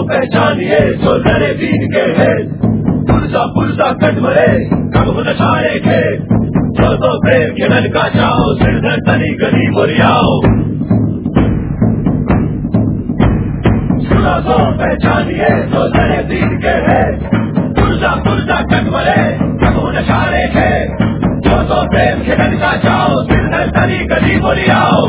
पहचानिए जो लड़े दीन के है, पुरजा पुरजा कट मरे कब हो नशारे के, जो तो प्रेम के नल का जाओ सिरधर तनी गली मोरियाओ। सुना तो पहचानिए जो लड़े दीन के है, पुरजा पुरजा कट मरे कब हो नशारे के, जो तो प्रेम के नल का जाओ सिरधर तनी गली मोरियाओ।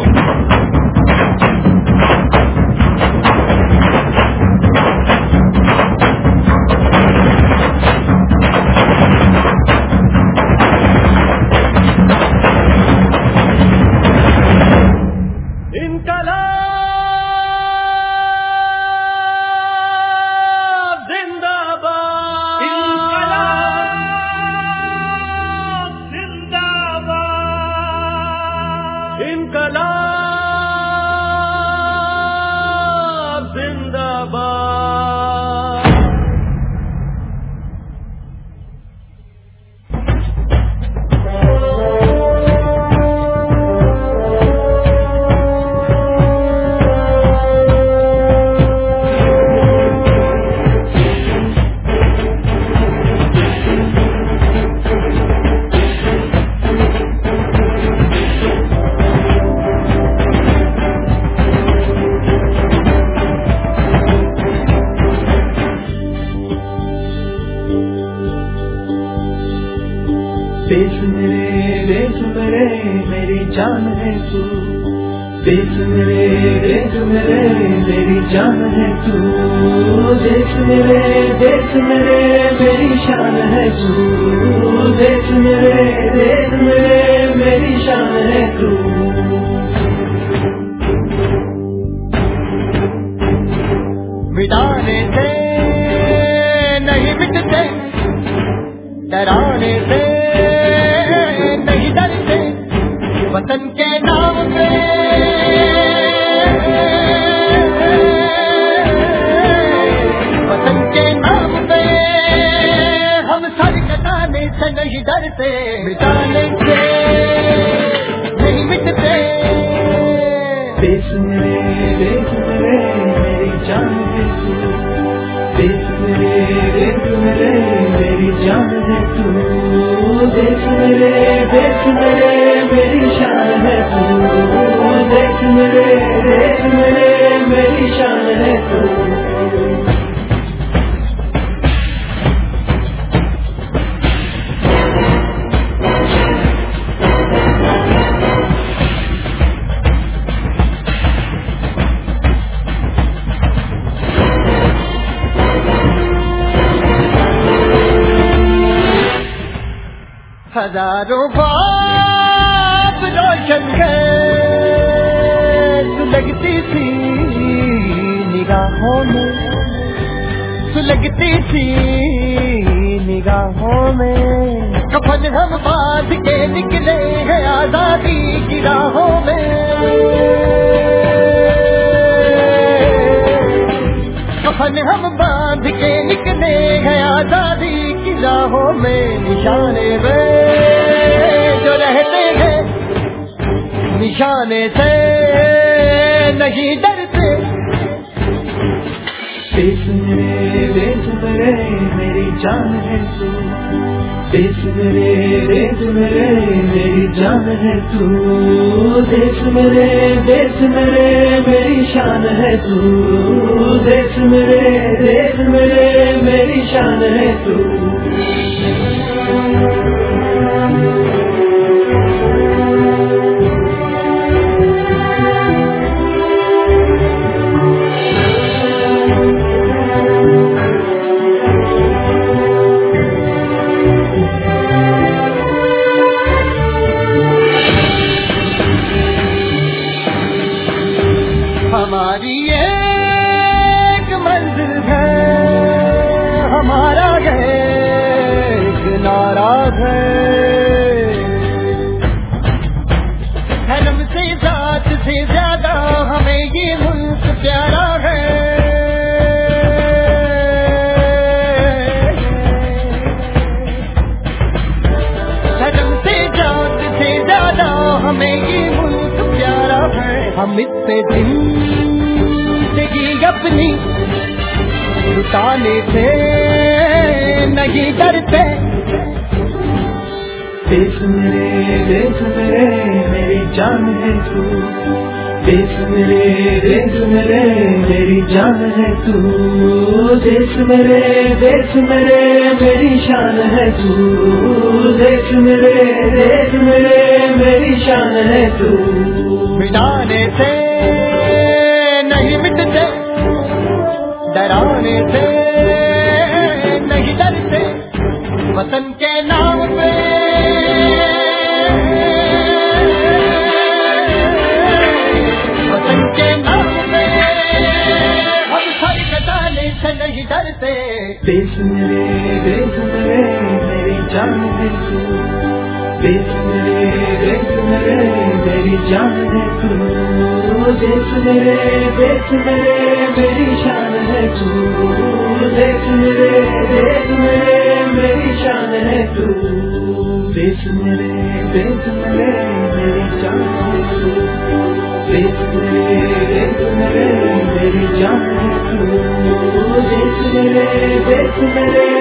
देश मेरे मेरी जान है तू, देश मेरे मेरी जान है तू, देश मेरे मेरी शान है तू, देश मेरे मेरी शान है तू। मिटाने से नहीं मिटते, डराने से नहीं डरते, वतन के नाम पे वतन के नाम पे हम सर कटाने से नहीं डरते, मिटाने से नहीं मिटते। देश मेरे मेरी जान है तू, देश मेरे मेरी जान है तू, देश मेरे मेरी शान है तू, देश मेरे मेरी शान है तू। हजारों बात रोशन सुलगती थी निगाहों में, सुलगती थी निगाहों में, कफन हम बांध के निकले हैं आजादी की राहों में, कफन हम बांध के निकले हैं आजादी की राहों में। निशाने में जो रहते हैं, निशाने से नहीं डरते। देश मेरे मेरी जान है तू, देश मेरे मेरी जान है तू, देश मेरे मेरी शान है तू, देश मेरे मेरी शान है तू। हमारी एक मंजिल है, हमारा एक नारा है, मिटाने से नहीं डरते। देश मेरे मेरी जान है तू, देश मेरे मेरी जान है तू, देश मेरे मेरी शान है तू, देश मेरे मेरी शान है तू। मिटाने से नहीं मिटते, डराने से नहीं डरते, वतन के नाम पे वतन के नाम पे हम सर कटाने से नहीं डरते। देश मेरे मेरी जान है तू, देश मेरे मेरी जान है तू, देश मेरे मेरी शान है तू, देश मेरे मेरी शान है तू, देश मेरे मेरी जान है तू, देश मेरे मेरी जान है तू, देश मेरे